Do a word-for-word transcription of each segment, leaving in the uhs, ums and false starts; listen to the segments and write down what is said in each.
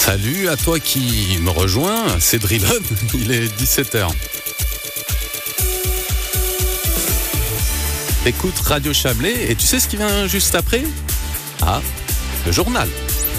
Salut à toi qui me rejoins, c'est Drillon, il est dix-sept heures. Écoute Radio Chablais et tu sais ce qui vient juste après ? Ah, le journal.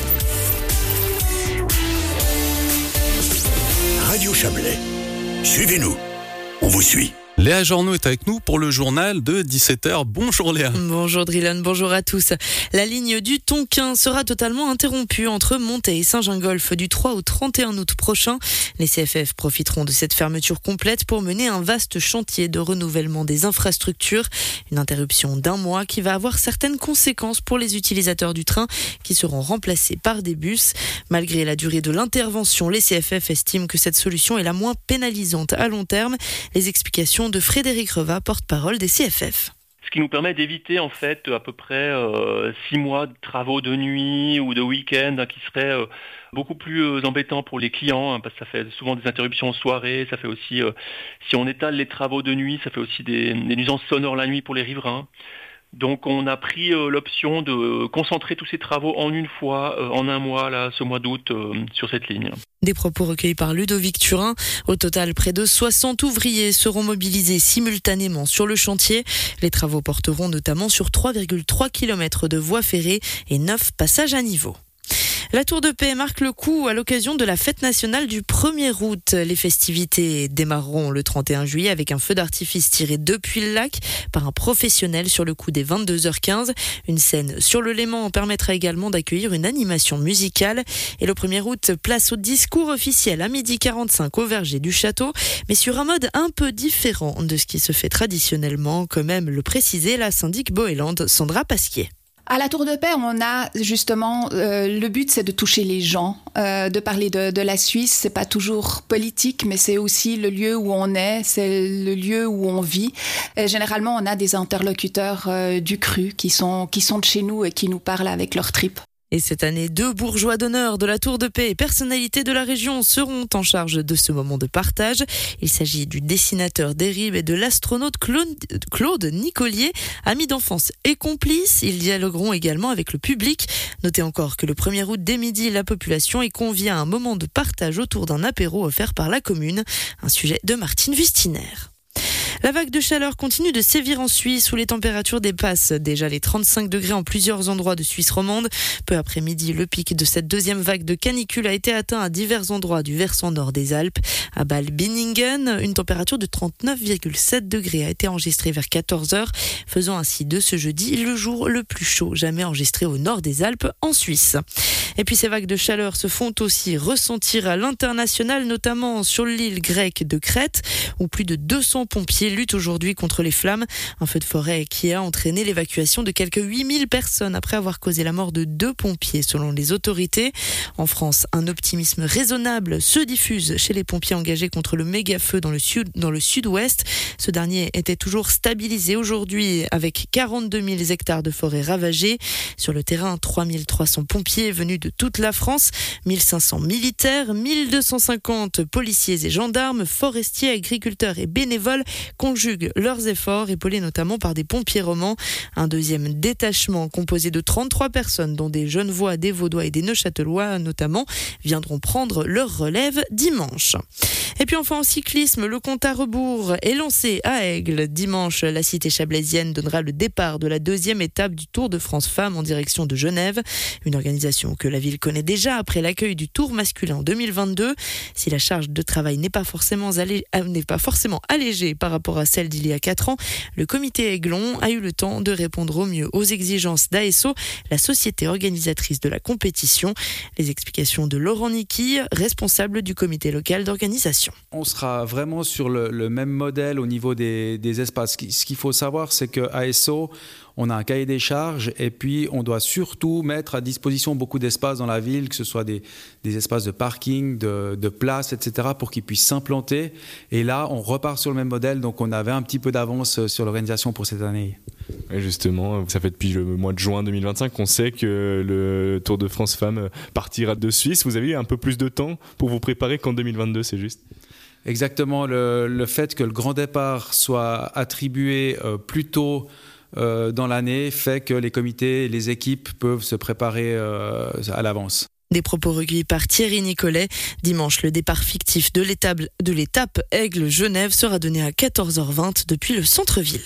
Radio Chablais, suivez-nous, on vous suit. Léa Journeau est avec nous pour le journal de dix-sept heures. Bonjour Léa. Bonjour Drillon, bonjour à tous. La ligne du Tonkin sera totalement interrompue entre Montet et Saint-Gingolph du trois au trente et un août prochain. Les C F F profiteront de cette fermeture complète pour mener un vaste chantier de renouvellement des infrastructures. Une interruption d'un mois qui va avoir certaines conséquences pour les utilisateurs du train qui seront remplacés par des bus. Malgré la durée de l'intervention, les C F F estiment que cette solution est la moins pénalisante à long terme. Les explications de Frédéric Reva, porte-parole des C F F. Ce qui nous permet d'éviter en fait à peu près euh, six mois de travaux de nuit ou de week-end hein, qui seraient euh, beaucoup plus euh, embêtants pour les clients hein, parce que ça fait souvent des interruptions en soirée, ça fait aussi, euh, si on étale les travaux de nuit, ça fait aussi des, des nuisances sonores la nuit pour les riverains. Donc on a pris euh, l'option de concentrer tous ces travaux en une fois, euh, en un mois, là, ce mois d'août, euh, sur cette ligne. Des propos recueillis par Ludovic Turin. Au total, près de soixante ouvriers seront mobilisés simultanément sur le chantier. Les travaux porteront notamment sur trois virgule trois kilomètres de voies ferrées et neuf passages à niveau. La Tour de Paix marque le coup à l'occasion de la fête nationale du premier août. Les festivités démarreront le trente et un juillet avec un feu d'artifice tiré depuis le lac par un professionnel sur le coup des vingt-deux heures quinze. Une scène sur le Léman permettra également d'accueillir une animation musicale. Et le premier août, place au discours officiel à midi quarante-cinq au verger du château, mais sur un mode un peu différent de ce qui se fait traditionnellement, comme aime le préciser la syndic Boéland Sandra Pasquier. À la Tour de Paix, on a justement, euh, le but c'est de toucher les gens, euh, de parler de, de la Suisse. C'est pas toujours politique, mais c'est aussi le lieu où on est, c'est le lieu où on vit. Et généralement, on a des interlocuteurs euh, du cru qui sont, qui sont de chez nous et qui nous parlent avec leurs tripes. Et cette année, deux bourgeois d'honneur de la Tour de Paix et personnalités de la région seront en charge de ce moment de partage. Il s'agit du dessinateur d'Érib et de l'astronaute Claude Nicolier, amis d'enfance et complices. Ils dialogueront également avec le public. Notez encore que le premier août, dès midi, la population est conviée à un moment de partage autour d'un apéro offert par la commune. Un sujet de Martine Wustiner. La vague de chaleur continue de sévir en Suisse où les températures dépassent déjà les trente-cinq degrés en plusieurs endroits de Suisse romande. Peu après midi, le pic de cette deuxième vague de canicule a été atteint à divers endroits du versant nord des Alpes. À Bâle-Binningen, une température de trente-neuf virgule sept degrés a été enregistrée vers quatorze heures, faisant ainsi de ce jeudi le jour le plus chaud jamais enregistré au nord des Alpes en Suisse. Et puis ces vagues de chaleur se font aussi ressentir à l'international, notamment sur l'île grecque de Crète, où plus de deux cents pompiers luttent aujourd'hui contre les flammes. Un feu de forêt qui a entraîné l'évacuation de quelques huit mille personnes après avoir causé la mort de deux pompiers selon les autorités. En France, un optimisme raisonnable se diffuse chez les pompiers engagés contre le méga-feu dans le sud, dans le sud-ouest. Ce dernier était toujours stabilisé aujourd'hui avec quarante-deux mille hectares de forêt ravagés. Sur le terrain, trois mille trois cents pompiers venus de toute la France, mille cinq cents militaires, mille deux cent cinquante policiers et gendarmes, forestiers, agriculteurs et bénévoles conjuguent leurs efforts, épaulés notamment par des pompiers romans. Un deuxième détachement composé de trente-trois personnes, dont des Genevois, des Vaudois et des Neuchâtelois notamment, viendront prendre leur relève dimanche. Et puis enfin en cyclisme, le compte à rebours est lancé à Aigle. Dimanche, la cité chablaisienne donnera le départ de la deuxième étape du Tour de France Femmes en direction de Genève. Une organisation que la ville connaît déjà après l'accueil du Tour masculin en deux mille vingt-deux. Si la charge de travail n'est pas forcément, allé... n'est pas forcément allégée par rapport à celle d'il y a quatre ans, le comité Aiglon a eu le temps de répondre au mieux aux exigences d'A S O, la société organisatrice de la compétition. Les explications de Laurent Nicky, responsable du comité local d'organisation. On sera vraiment sur le, le même modèle au niveau des, des espaces. Ce qu'il faut savoir, c'est qu'à A S O, on a un cahier des charges et puis on doit surtout mettre à disposition beaucoup d'espaces dans la ville, que ce soit des, des espaces de parking, de, de places, et cetera, pour qu'ils puissent s'implanter. Et là, on repart sur le même modèle, donc on avait un petit peu d'avance sur l'organisation pour cette année. Et justement, ça fait depuis le mois de juin deux mille vingt-cinq qu'on sait que le Tour de France Femmes partira de Suisse. Vous avez eu un peu plus de temps pour vous préparer qu'en deux mille vingt-deux, c'est juste ? Exactement, le, le fait que le grand départ soit attribué euh, plus tôt euh, dans l'année fait que les comités et les équipes peuvent se préparer euh, à l'avance. Des propos recueillis par Thierry Nicolet. Dimanche, le départ fictif de l'étape, de l'étape Aigle-Genève sera donné à quatorze heures vingt depuis le centre-ville.